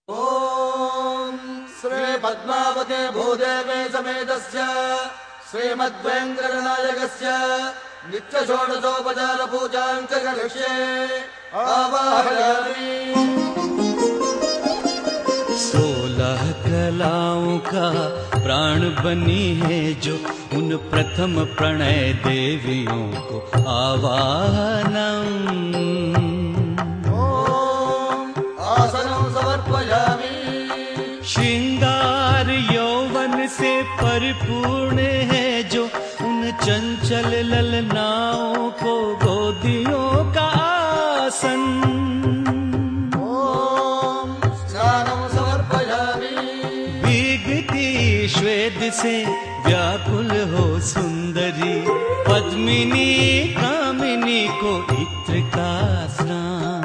ॐ श्री पद्मावते भूदेवे समेतस्य श्रीमद्वेङ्कटनायकस्य नित्यषोडशोपचार पूजां च करिष्ये। आवाहयामि। 16 कलाओं का प्राण बनी है जो उन प्रथम प्रणय देवियों को आवाहनम। आसनं समर्पयामि। श्रृंगार यौवन से परिपूर्ण है जो उन चंचल ललनाओं को गोदियों का आसन। स्नानं समर्पयामि। भीगती श्वेत से व्याकुल हो सुंदरी पद्मिनी कामिनी को इत्र का स्नान।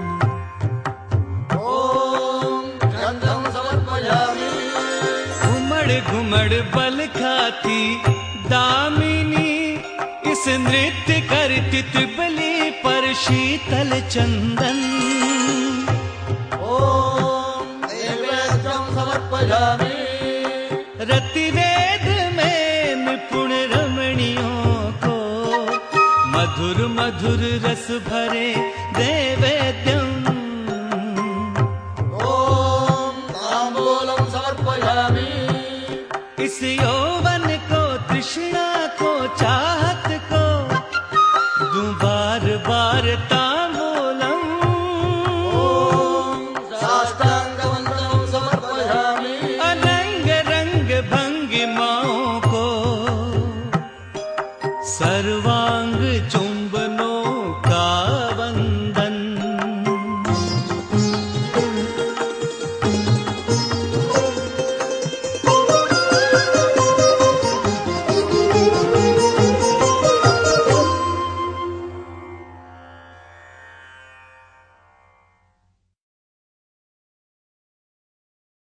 घुमड़ बल खाती दामिनी इस नृत्य करती त्रिबली पर शीतल चंदन। नैवेद्यं समर्पयामि। रतिवेद में निपुण रमणियों को मधुर मधुर रस भरे नैवेद्यम। तांबूलं समर्पयामि। इस